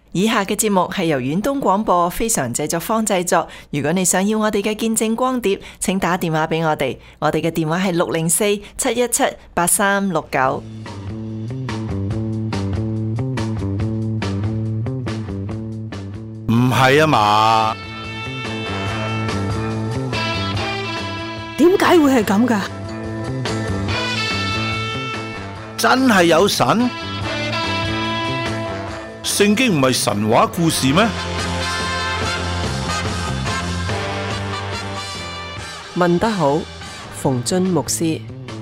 以下嘅節目係由遠東廣播非常製作坊製作。如果你想要我哋嘅見證光碟，請打電話俾我哋。我哋嘅電話係604-717-8369。 唔係啊嘛？ 點解會係咁㗎？ 真係有神？聖經唔係神話故事咩？ 問得好，馮津牧師。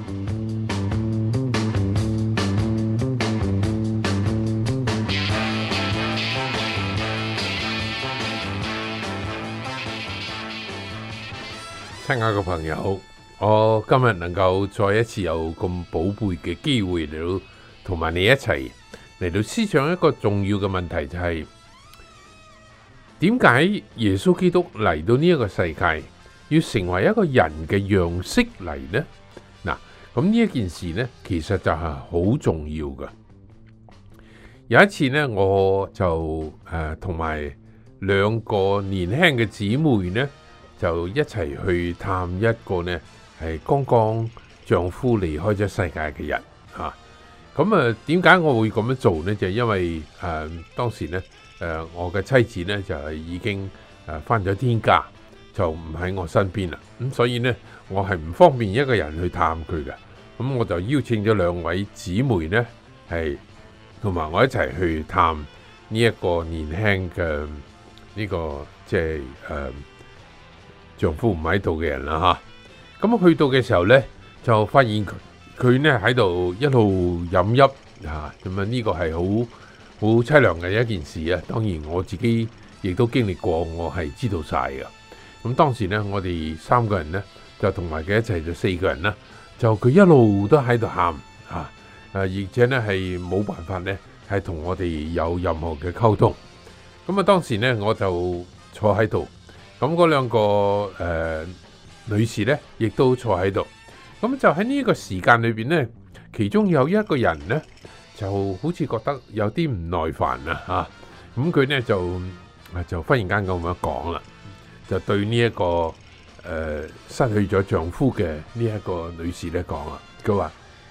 親愛嘅朋友，我今日能夠再一次有咁寶貝嘅機會嚟到同埋你一齊嚟到思想一個重要嘅問題，就係點解耶穌基督嚟到呢一個世界要成為一個人嘅樣式嚟呢？嗱，咁呢一件事呢，其實就係好重要嘅。有一次呢，我就同埋兩個年輕嘅姊妹呢，就一齊去探一個呢係剛剛丈夫離開咗世界嘅人嚇。咁點解我會咁樣做呢？就因為當時呢我嘅妻子呢就係已經返咗天家，就唔喺我身邊啦。咁所以呢，我係唔方便一個人去探佢嘅。咁我就邀請咗兩位姊妹呢，係同埋我一齊去探呢一個年輕嘅呢個即係丈夫唔喺度嘅人啦嚇。咁去到嘅時候呢，就發現佢呢喺度一路飲泣嚇，咁呢個係好淒涼嘅一件事啊。當然我自己亦都經歷過，我係知道晒嘅。咁當時呢，我哋三個人呢，就同埋佢一齊就四個人啦，就佢一路都喺度喊嚇，而且呢係冇辦法呢係同我哋有任何嘅溝通。咁當時呢，我就坐喺度，咁嗰兩個女士呢，亦都坐喺度。咁就喺呢個時間裏邊呢，其中有一個人呢，就好似覺得有啲唔耐煩啦嚇。咁佢呢就忽然間咁樣講啦，就對呢一個失去咗丈夫嘅呢一個女士咧講啦，佢話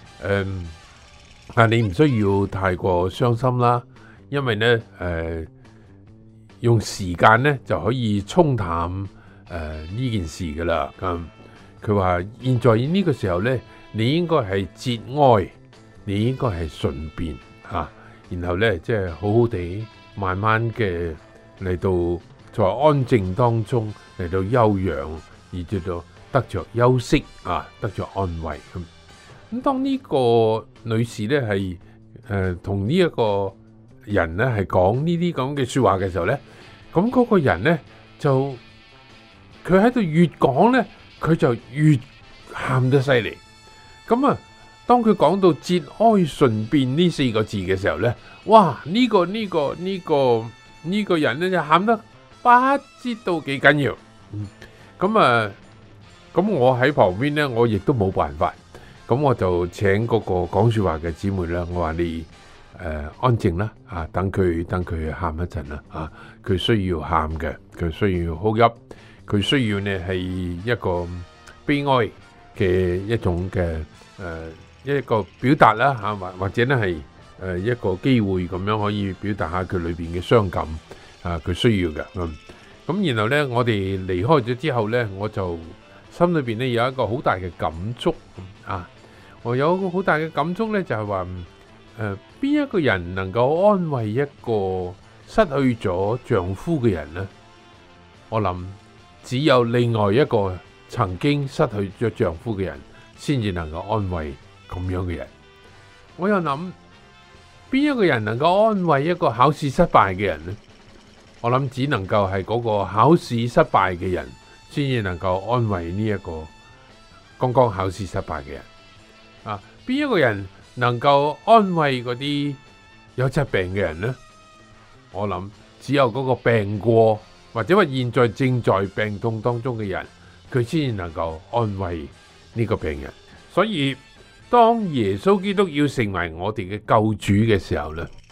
你唔需要太過傷心啦，因為呢用時間呢就可以沖淡呢件事噶啦。佢話現在呢個時候呢，你應該係節哀，你應該係順變嚇，然後呢即係好好地慢慢嘅嚟到在安靜當中嚟到休養，而至到得着休息啊，得着安慰咁。咁當呢個女士呢係同呢一個人呢係講呢啲咁嘅説話嘅時候呢，咁嗰個人呢就佢喺度越講呢，佢就越喊得犀利。咁啊，當佢講到節哀順變呢四個字嘅時候呢，哇！呢個人呢就喊得不知道幾緊要。咁我喺旁邊呢，我亦都冇辦法。咁我就請嗰個講説話嘅姊妹啦，我話你安靜啦，等佢喊一陣啦，佢需要喊嘅，佢需要哭泣，佢需要呢係一個悲哀嘅一種嘅一個表達啦，或者呢係一個機會咁樣可以表達下佢裏邊嘅傷感佢需要嘅。咁然後呢，我哋離開咗之後呢，我就心裏邊呢有一個好大嘅感觸我有一個好大嘅感觸呢，就係話邊一個人能夠安慰一個失去咗丈夫嘅人呢？我諗只有另外一個曾經失去咗丈夫嘅人先至能夠安慰咁樣嘅人。我又諗邊一個人能夠安慰一個考試失敗嘅人呢？我諗只能夠係嗰個考試失敗嘅人先至能夠安慰呢一個剛剛考試失敗嘅人。邊一個人能夠安慰嗰啲有疾病嘅人呢？我諗只有嗰個病過或者話現在正在病痛當中嘅人，佢先至能夠安慰呢個病人。所以當耶穌基督要成為我哋嘅救主嘅時候呢，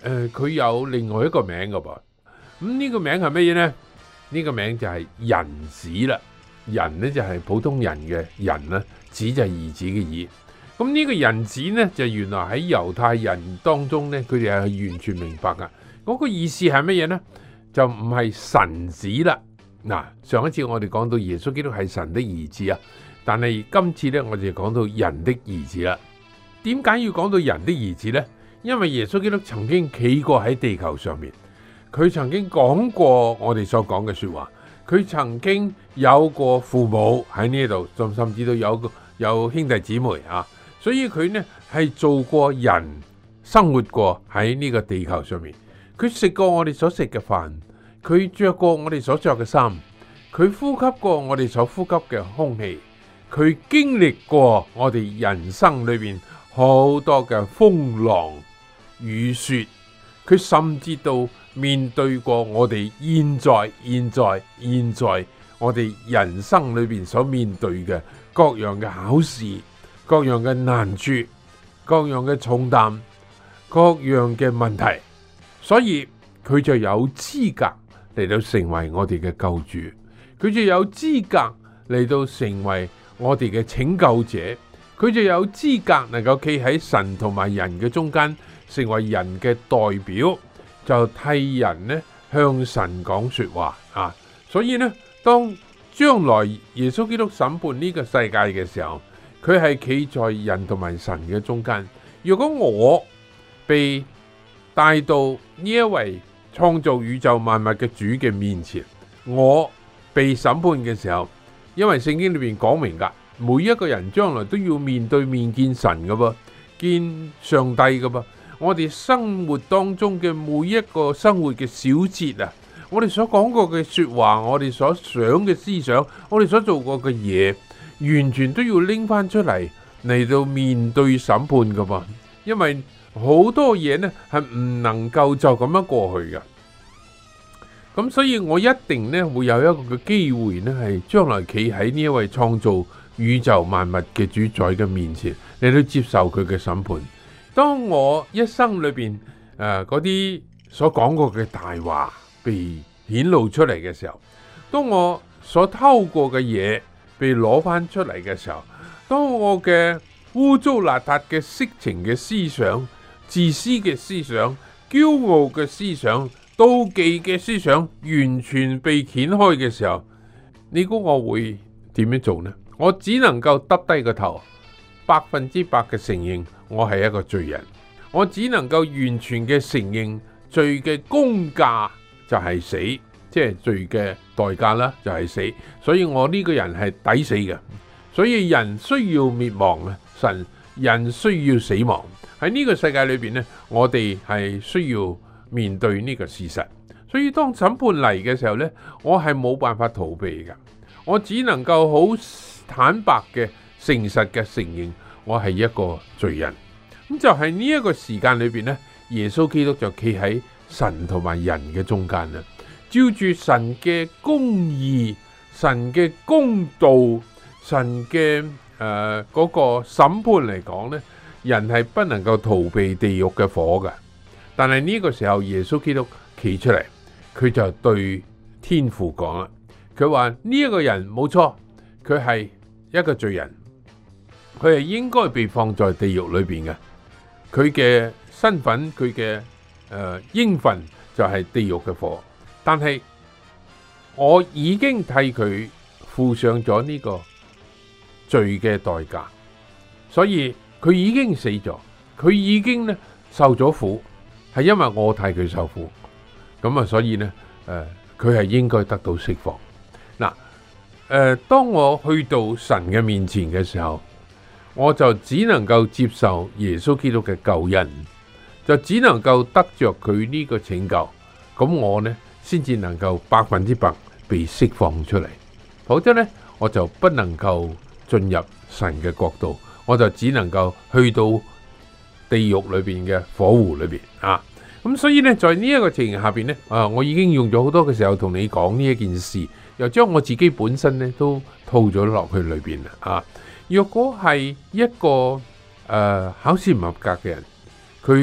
佢有另外一個名噶噃。咁呢個名係乜嘢呢？呢個名就係人子啦。人呢就係普通人嘅人啦，子就係兒子嘅兒。咁呢個人子呢，就原來喺猶太人當中呢，佢哋係完全明白噶。嗰個意思係乜嘢呢？就唔係神子啦。嗱，上一次我哋講到耶穌基督係神的兒子啊，但係今次呢，我哋講到人的兒子啦。點解要講到人的兒子呢？因為耶穌基督曾經企過喺地球上面，佢曾經講過我哋所講嘅說話，佢曾經有過父母喺呢度，甚至都有兄弟姊妹啊，所以佢呢係做過人，生活過喺呢個地球上面，佢食過我哋所食嘅飯，佢着過我哋所着嘅衫，佢呼吸過我哋所呼吸嘅空氣，佢經歷過我哋人生裏邊好多嘅風浪雨雪，佢甚至到面對過我哋現在我哋人生裏邊所面對嘅各樣嘅考試、各樣嘅難處、各樣嘅重擔、各樣嘅問題，所以佢就有資格嚟到成為我哋嘅救主，佢就有資格嚟到成為我哋嘅拯救者，佢就有資格能夠企喺神同埋人嘅中間，成為人嘅代表，就替人呢向神講說話啊！所以呢，當將來耶穌基督審判呢個世界嘅時候，佢係企在人同埋神嘅中間。如果我被帶到呢一位創造宇宙萬物嘅主嘅面前，我被審判嘅時候，因為聖經裏面講明噶，每一個人將來都要面對面見神噶噃，見上帝噶噃。我哋生活當中嘅每一個生活嘅小節啊，我哋所講過嘅說話，我哋所想嘅思想，我哋所做過嘅嘢，完全都要拎翻出嚟到面對審判噶噃。因為好多嘢呢係唔能夠就咁樣過去噶。咁所以我一定呢會有一個嘅機會呢，係將來企喺呢一位創造宇宙萬物嘅主宰嘅面前，你都接受佢嘅審判。當我一生裏邊嗰啲所講過嘅大話被顯露出嚟嘅時候，當我所偷過嘅嘢被攞翻出嚟嘅時候，當我嘅污糟邋遢嘅色情嘅思想、自私嘅思想、驕傲嘅思想、妒忌嘅思想完全被掀開嘅時候，你估我會點樣做呢？我只能夠耷低個頭，100%嘅承認我係一個罪人，我只能夠完全嘅承認罪嘅公價就係死，即係罪嘅代價啦，就係死。所以我呢個人係抵死嘅。所以人需要滅亡啊，人需要死亡。喺呢個世界裏邊呢，我哋係需要面對呢個事實。所以當審判嚟嘅時候呢，我係冇辦法逃避噶，我只能夠好坦白嘅、誠實嘅承認我係一個罪人。咁就係呢一個時間裏邊呢，耶穌基督就企喺神同埋人嘅中間啦，照住神嘅公義、神嘅公道、神嘅嗰個審判嚟講呢，人係不能夠逃避地獄嘅火噶。但係呢個時候耶穌基督企出嚟，佢就對天父講啦，佢話呢一個人冇錯，佢係一個罪人，佢係應該被放在地獄裏邊嘅，佢嘅身份，佢嘅應份就係地獄嘅火。但係我已經替佢付上咗呢個罪嘅代價，所以佢已經死咗，佢已經呢受咗苦，係因為我替佢受苦。咁啊，所以呢佢係應該得到釋放。嗱，當我去到神嘅面前嘅時候，我就只能夠接受耶穌基督嘅救恩，就只能夠得着佢呢個拯救，咁我呢先至能夠100%被釋放出嚟。否則呢，我就不能夠進入神嘅國度，我就只能夠去到地獄裏邊嘅火湖裏邊啊。咁所以呢，在呢一個情形下邊呢，我已經用咗好多嘅時候同你講呢一件事，又將我自己本身呢都套咗落去裏邊啦啊。若果係一個考試唔合格嘅人，佢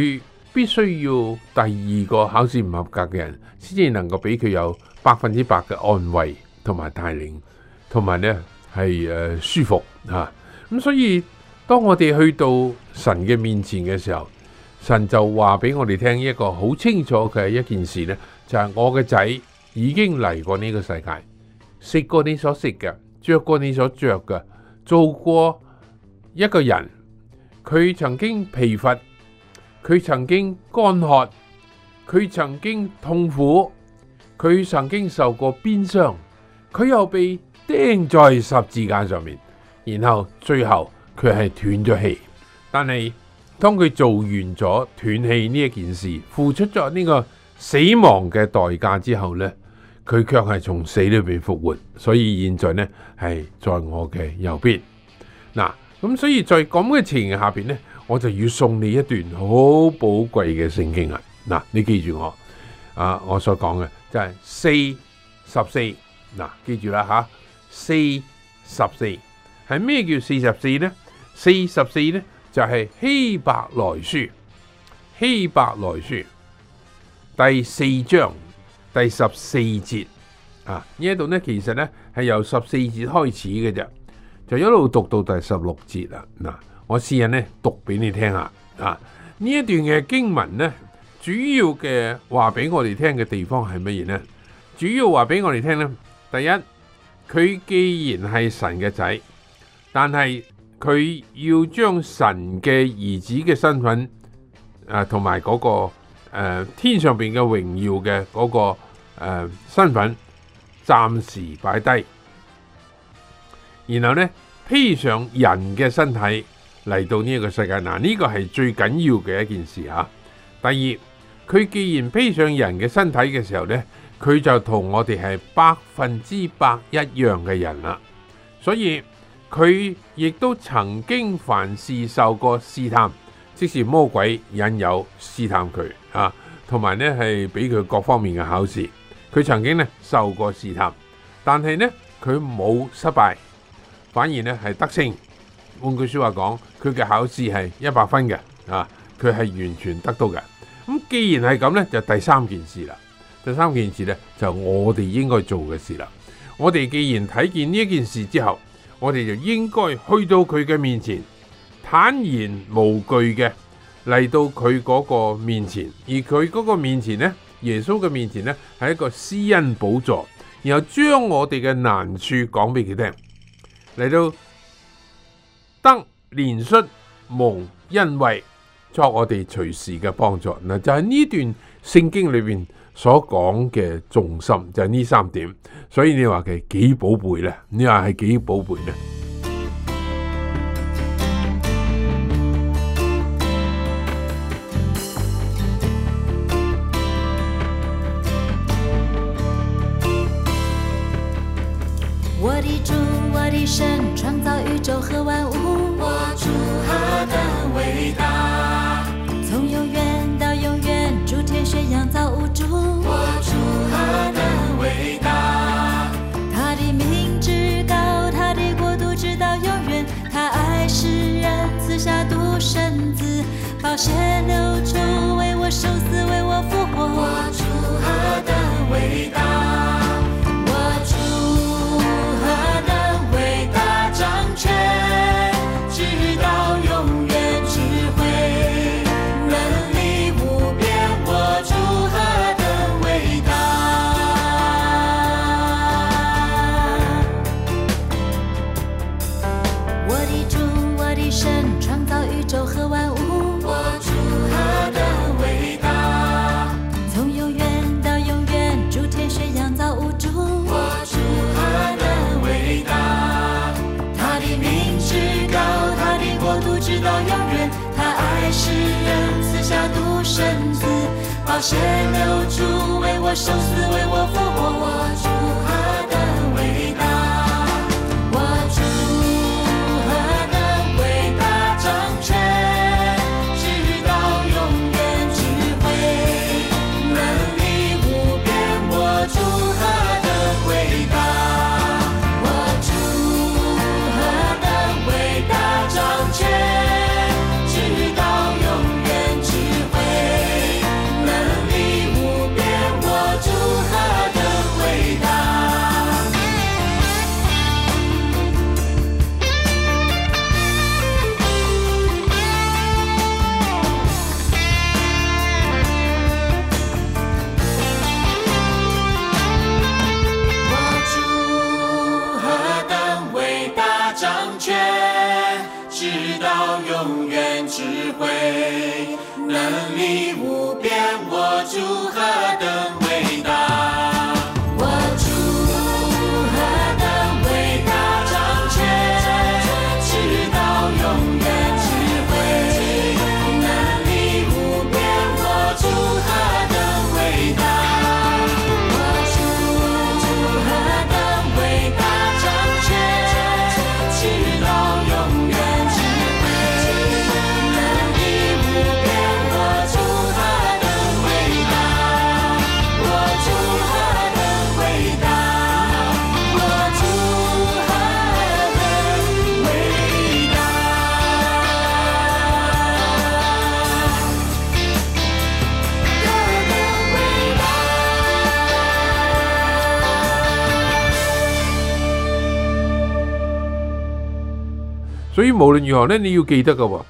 必須要第二個考試唔合格嘅人先至能夠俾佢有100%嘅安慰同埋帶領，同埋呢係舒服嚇。咁所以當我哋去到神嘅面前嘅時候，神就話俾我哋聽一個好清楚嘅一件事呢，就係我嘅仔已經嚟過呢個世界，食過你所食嘅，着過你所着嘅，做過一個人。佢曾經疲乏，佢曾經乾渴，佢曾經痛苦，佢曾經受過鞭傷，佢又被釘在十字架上面，然後最後佢係斷咗氣。但係當佢做完咗斷氣呢一件事，付出咗呢個死亡嘅代價之後呢，佢卻係從死裏邊復活，所以現在呢係在我嘅右邊。嗱，咁所以在咁嘅情形下邊呢，我就要送你一段好寶貴嘅聖經啊！嗱，你記住我所講嘅就係44。嗱，記住啦吓，44係咩叫44呢？44呢就係希伯來書第4章第14節啊！呢一度呢其實呢係由14節開始嘅啫，就一路讀到第16節啦。嗱，我試下呢讀俾你聽下啊！呢一段嘅經文呢，主要嘅話俾我哋聽嘅地方係乜嘢呢？主要話俾我哋聽呢，第一，佢既然係神嘅仔，但係佢要將神嘅兒子嘅身份同埋嗰個天上邊嘅榮耀嘅嗰個身份暫時擺低，然後呢披上人嘅身體嚟到呢一個世界。嗱，呢個係最緊要嘅一件事吓。第二，佢既然披上人嘅身體嘅時候呢，佢就同我哋係100%一樣嘅人啦。所以佢亦都曾經凡事受過試探，即是魔鬼引誘試探佢啊，同埋呢係俾佢各方面嘅考試。佢曾經呢受過試探，但係呢佢冇失敗，反而呢係得勝。換句說話講，佢嘅考試係100分嘅啊，佢係完全得到嘅。咁既然係咁呢，就第三件事啦。第三件事呢，就我哋應該做嘅事啦。我哋既然睇見呢一件事之後，我哋就應該去到佢嘅面前，坦然無懼嘅嚟到佢嗰個面前。而佢嗰個面前呢，耶穌嘅面前呢，係一個施恩寶座，然後將我哋嘅難處講俾佢聽，嚟到得憐恤蒙恩惠，作我哋隨時嘅幫助。嗱，就係呢段聖經裏邊所講嘅重心，就係呢3點。所以你話佢幾寶貝咧？你話係幾寶貝咧？ 我的主，我的神，創造宇宙和萬物，我主何等偉大！從永遠到永遠，諸天宣揚造物主，我主何等偉大！他的名至高，他的國度直到永遠，他愛世人，賜下獨生子，寶血流出，為我受死，為我復活，我主何等偉大！寶血流出，為我受死，為我復活，我主何等偉大！我主何等偉大，掌權直到永遠，智慧能力無邊，我主何等偉大！我主何等偉大，掌權直到永遠，智慧所以無論如何呢，你要記得嘅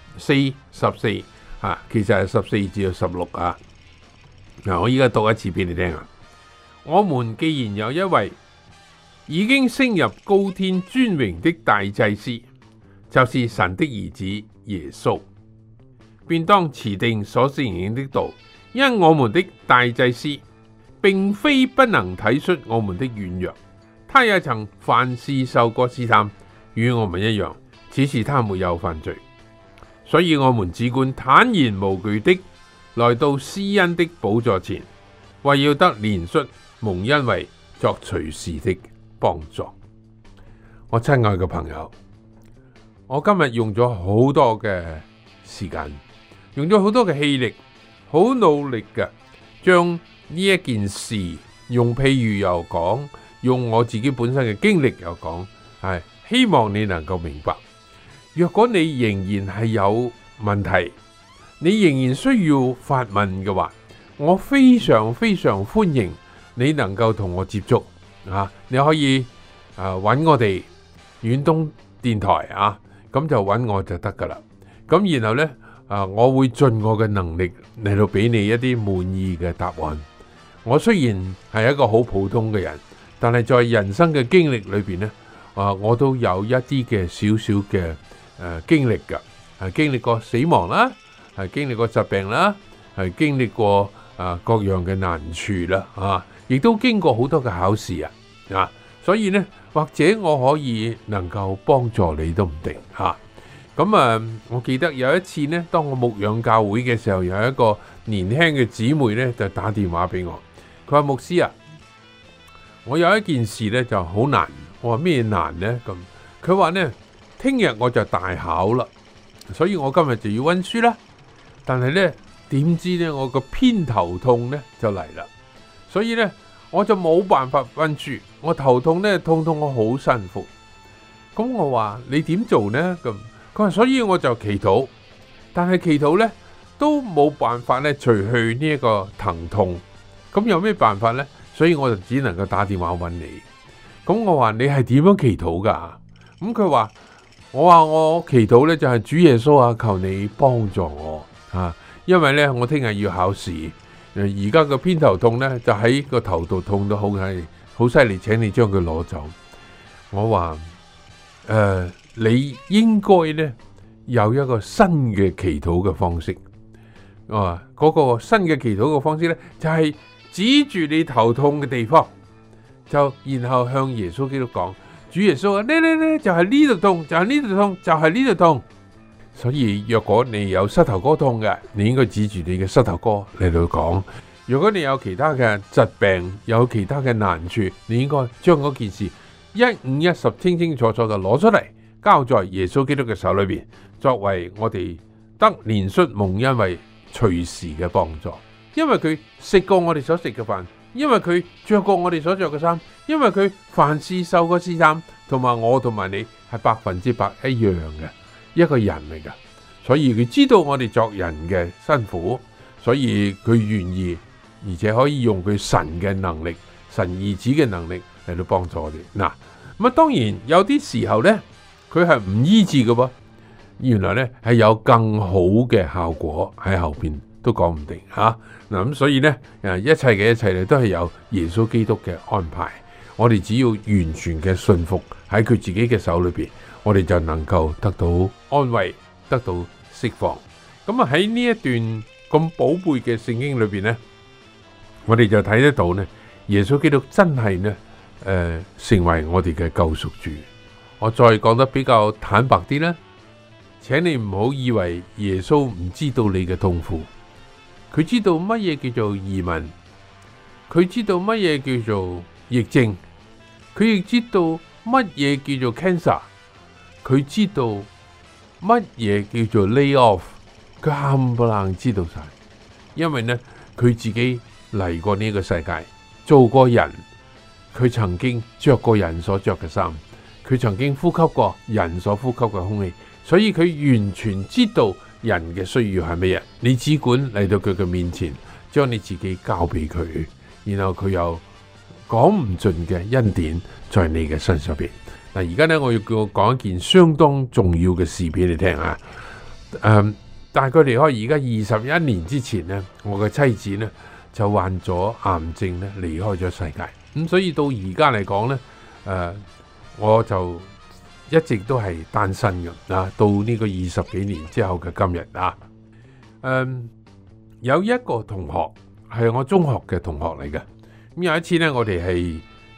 4、14其實係14至到16啊。我依家讀一次俾你聽啊。我們既然有一位已經升入高天尊榮的大祭司，就是神的兒子耶穌，便當持定所承認的道。因我們的大祭司並非不能體恤我們的軟弱，他也曾凡事受過試探，與我們一樣，只是他沒有犯罪。所以我們只管坦然無懼的來到施恩的寶座前，為要得憐恤蒙恩惠，作隨時的幫助。我親愛嘅朋友，我今日用咗好多嘅時間，用咗好多嘅氣力，好努力嘅將呢一件事用譬喻又講，用我自己本身嘅經歷又講，係希望你能夠明白。若果你仍然係有問題，你仍然需要發問嘅話，我非常非常歡迎你能夠同我接觸你可以揾我哋遠東電台咁就揾我就得噶啦。咁然後呢，我會盡我嘅能力嚟到俾你一啲滿意嘅答案。我雖然係一個好普通嘅人，但係在人生嘅經歷裏邊呢，我都有一啲嘅少少嘅經歷噶，係經歷過死亡啦，係經歷過疾病啦，係經歷過各樣嘅難處啦，亦都經過好多嘅考試所以呢，或者我可以能夠幫助你都唔定咁我記得有一次呢，當我牧養教會嘅時候，有一個年輕嘅姊妹呢，就打電話俾我，佢話牧師我有一件事呢就好難。我話咩難呢？咁佢話呢，聽日我就大考啦，所以我今日就要溫書啦。但係呢，點知呢，我個偏頭痛呢就嚟啦，所以呢，我就冇辦法溫書。我頭痛呢，痛我好辛苦。咁我話你點做呢？咁佢話所以我就祈禱，但係祈禱呢都冇辦法呢除去呢一個疼痛。咁有咩辦法呢？所以我就只能夠打電話揾你。咁我話你係點樣祈禱噶？咁佢話我祈禱呢就係主耶穌求你幫助我因為呢，我聽日要考試，而家個偏頭痛呢就喺個頭度痛到好犀利，請你將佢攞走。我話你應該呢有一個新嘅祈禱嘅方式。嗰個新嘅祈禱嘅方式呢，就係指住你頭痛嘅地方，就然後向耶穌基督講，主耶穌呢就係呢度痛，就係呢度痛，就係呢度痛。所以若果你有膝頭哥痛嘅，你應該指住你嘅膝頭哥嚟到講。如果你有其他嘅疾病，有其他嘅難處，你應該將嗰件事1、5、10清清楚楚嘅攞出嚟，交在耶穌基督嘅手裏邊，作為我哋得憐恤蒙恩惠隨時嘅幫助。因為佢食過我哋所食嘅飯，因為佢着過我哋所着嘅衫，因為佢凡事受過試探，同埋我同埋你係100%一樣嘅一個人嚟噶。所以佢知道我哋作人嘅辛苦，所以佢願意，而且可以用佢神嘅能力、神兒子嘅能力嚟到幫助我哋。咁當然有啲時候呢，佢係唔醫治嘅噃，原來呢係有更好嘅效果喺後邊。都講唔定咁所以呢，一切嘅一切咧都係有耶穌基督嘅安排。我哋只要完全嘅信服喺佢自己嘅手裏邊，我哋就能夠得到安慰，得到釋放。咁喺呢一段咁寶貝嘅聖經裏邊呢，我哋就睇得到呢，耶穌基督真係呢，成為我哋嘅救贖主。我再講得比較坦白啲啦，請你唔好以為耶穌唔知道你嘅痛苦。佢知道乜嘢叫做移民，佢知道乜嘢叫做疫症，佢亦知道乜嘢叫做 cancer， 佢知道乜嘢叫做 lay off， 佢冚唪唥知道晒。因為呢，佢自己嚟過呢個世界，做過人，佢曾經着過人所着嘅衫，佢曾經呼吸過人所呼吸嘅空氣，所以佢完全知道人嘅需要係乜嘢。你只管嚟到佢嘅面前，將你自己交俾佢，然後佢有講唔盡嘅恩典在你嘅身上邊。 而家呢，我要講一件相當重要嘅事俾你聽啊。大概離開而家21年之前呢，我嘅妻子呢就患咗癌症呢，離開咗世界。咁所以到而家嚟講呢，我就一直都係單身嘅啊。到呢個20幾年之後嘅今日啊，有一個同學係我中學嘅同學嚟嘅。咁有一次呢，我哋係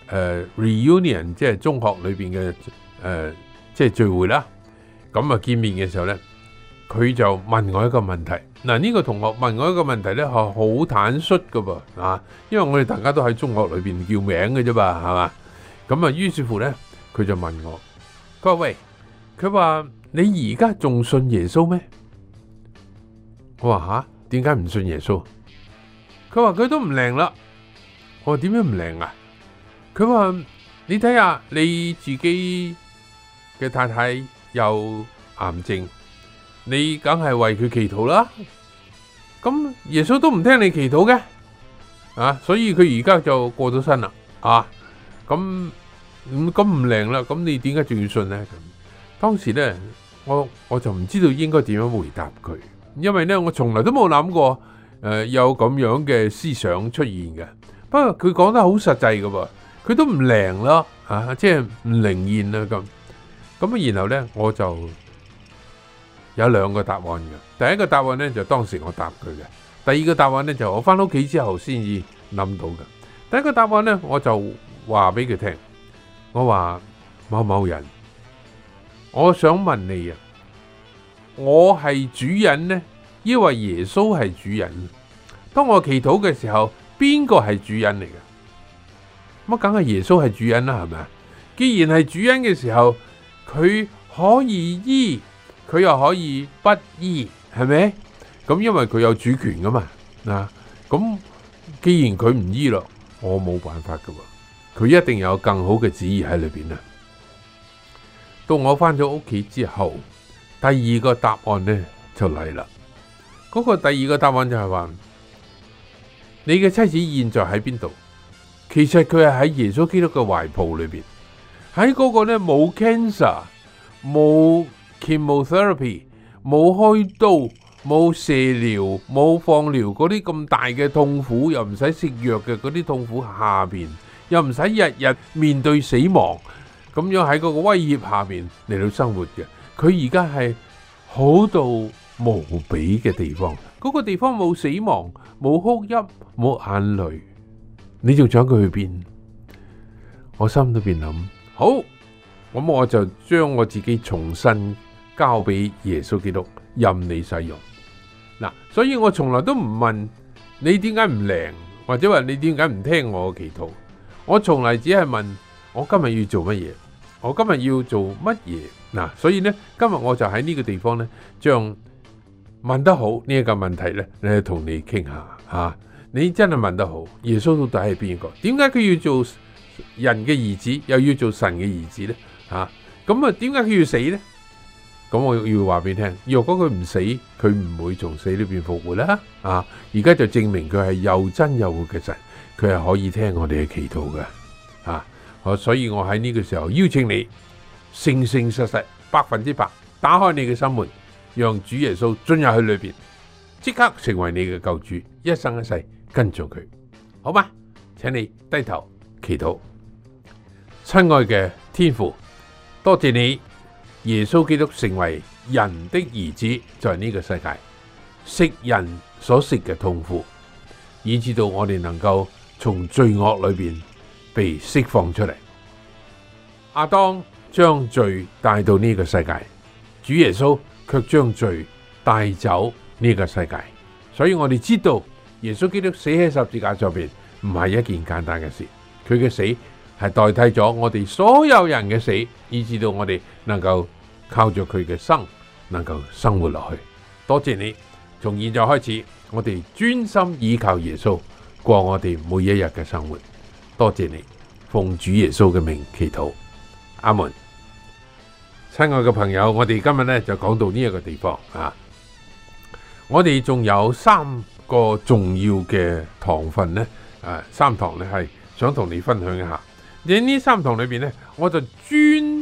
reunion， 即係中學裏邊嘅即係聚會啦。咁啊見面嘅時候呢，佢就問我一個問題。嗱，呢個同學問我一個問題呢，係好坦率噶噃啊，因為我哋大家都喺中學裏邊叫名嘅啫嘛，係嘛。咁啊，於是乎呢，佢就問我，佢話喂，佢話你而家仲信耶穌咩？我話吓，點解唔信耶穌？佢話佢都唔靈啦。我話點樣唔靈啊？佢話你睇下你自己嘅太太有癌症，你梗係為佢祈禱啦。咁耶穌都唔聽你祈禱嘅啊，所以佢而家就過咗身啦啊。咁唔靈啦，咁你點解仲要信呢？當時呢，我就唔知道應該點樣回答佢，因為呢，我從來都冇諗過有咁樣嘅思想出現嘅。不過佢講得好實際噶噃，佢都唔靈咯啊，即係唔靈驗啦咁。然後呢，我就有2個答案嘅。第一個答案呢，就當時我答佢嘅，第二個答案呢，就我翻屋企之後先至諗到嘅。第一個答案呢，我就話俾佢聽，我話某某人，我想問你啊，我係主人呢，抑或耶穌係主人？當我祈禱嘅時候，邊個係主人嚟嘅？咁梗係耶穌係主人啦，係咪啊？既然係主人嘅時候，佢可以醫，佢又可以不醫，係咪？咁因為佢有主權噶嘛，咁既然佢唔醫咯，我冇辦法噶喎，佢一定有更好嘅旨意喺裏邊啊。到我翻咗屋企之後，第二個答案呢就嚟啦。嗰個第二個答案就係話，你嘅妻子現在喺邊度？其實佢係喺耶穌基督嘅懷抱裏邊，喺嗰個呢冇 cancer、冇 chemotherapy、冇開刀、冇射療、冇放療嗰啲咁大嘅痛苦，又唔使食藥嘅嗰啲痛苦下邊，又唔使日日面對死亡，咁樣喺嗰個威脅下邊嚟到生活嘅。佢而家係好到無比嘅地方，嗰個地方冇死亡、冇哭泣、冇眼淚，你仲想佢去邊？我心裏邊諗，好，咁我就將我自己重新交俾耶穌基督，任你使用。嗱，所以我從來都唔問你點解唔靈，或者話你點解唔聽我嘅祈禱。我從來只係問我今日要做乜嘢，我今日要做乜嘢。嗱，所以呢，今日我就喺呢個地方呢，將問得好呢一個問題呢，嚟同你傾下吓。你真係問得好，耶穌到底係邊個？點解佢要做人嘅兒子，又要做神嘅兒子呢？吓，咁啊，點解佢要死呢？咁我要話俾你聽，若果佢唔死，佢唔會從死裏邊復活啦。啊，而家就證明佢係又真又活嘅神，佢係可以聽我哋嘅祈禱嘅。啊，所以我喺呢個時候邀請你，誠誠實實100%打開你嘅心門，讓主耶穌進入去裏邊，即刻成為你嘅救主，一生一世跟住佢，好嗎？請你低頭祈禱。親愛嘅天父，多謝你，耶穌基督成為人的兒子，在呢個世界食人所食嘅痛苦，以致到我哋能夠從罪惡裏邊被釋放出嚟。亞當將罪帶到呢個世界，主耶穌卻將罪帶走呢個世界。所以我哋知道耶穌基督死喺十字架上邊唔係一件簡單嘅事，佢嘅死係代替咗我哋所有人嘅死，以致到我哋能夠靠住佢嘅生，能夠生活落去。多謝你，從現在開始，我哋專心依靠耶穌，過我哋每一日嘅生活。多謝你，奉主耶穌嘅名祈禱，阿門。親愛嘅朋友，我哋今日呢就講到呢一個地方啊。我哋仲有3個重要嘅堂分呢，3堂呢係想同你分享一下。喺呢3堂裏邊呢，我就專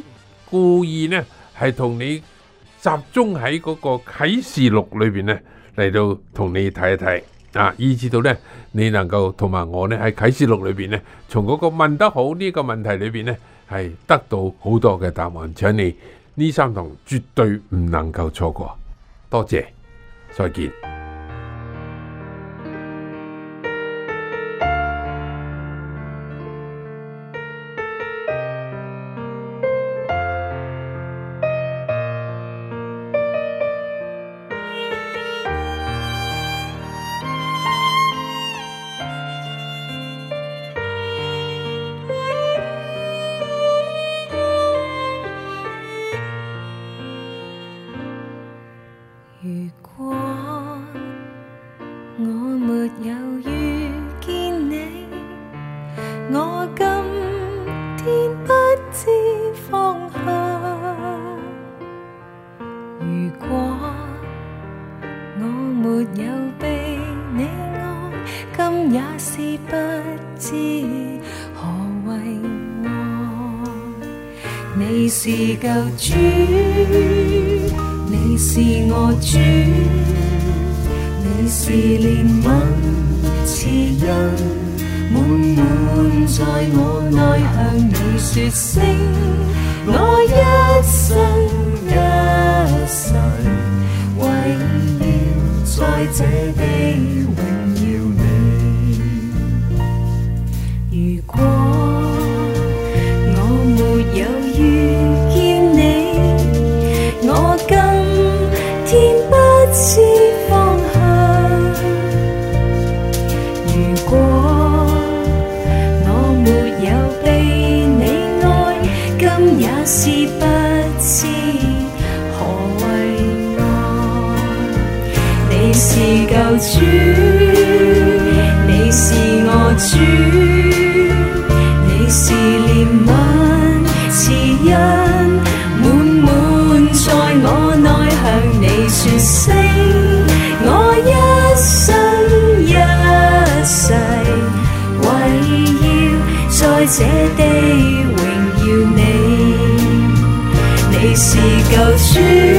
故意呢係同你集中喺嗰個啟示錄裏邊呢嚟到同你睇一睇啊，以至到呢你能夠同埋我呢喺啟示錄裏邊呢，從嗰個問得好呢個問題裏邊呢係得到好多嘅答案，請你呢3堂絕對唔能夠錯過。多謝，再見。 你是救主，你是我主，你是憐憫慈恩，滿滿在我內向你說聲，我一生一世為要在這地榮耀你。如果我沒有遇見你，我今天不知方向。如果我沒有被你愛，今也是不知何為愛。你是救主，你是我主，你是憐憫慈恩，滿滿在我內向你說聲，我一生一世為要在這地榮耀你。你是救主，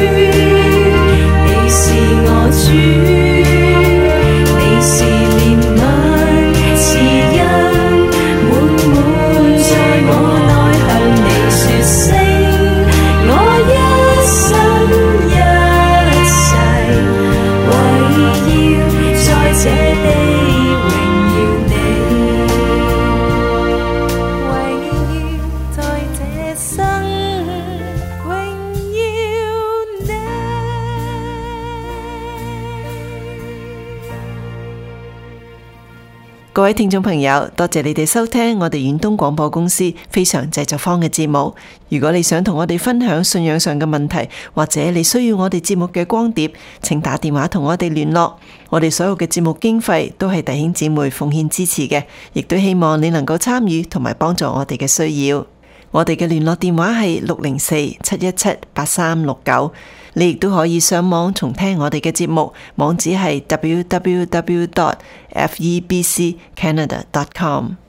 你是我主，你是憐憫慈恩，滿滿在我內向你說聲，我一生一世為要在這地榮耀你，為要在這生榮耀你。 各位聽眾朋友，多謝你哋收聽我哋遠東廣播公司非常製作坊嘅節目。如果你想同我哋分享信仰上嘅問題，或者你需要我哋節目嘅光碟，請打電話同我哋聯絡。我哋所有嘅節目經費都係弟兄姊妹奉獻支持嘅，亦都希望你能夠參與同埋幫助我哋嘅需要。我哋嘅聯絡電話係604-717-8369。你亦都可以上網重聽我哋嘅節目，網址係 www.febccanada.com。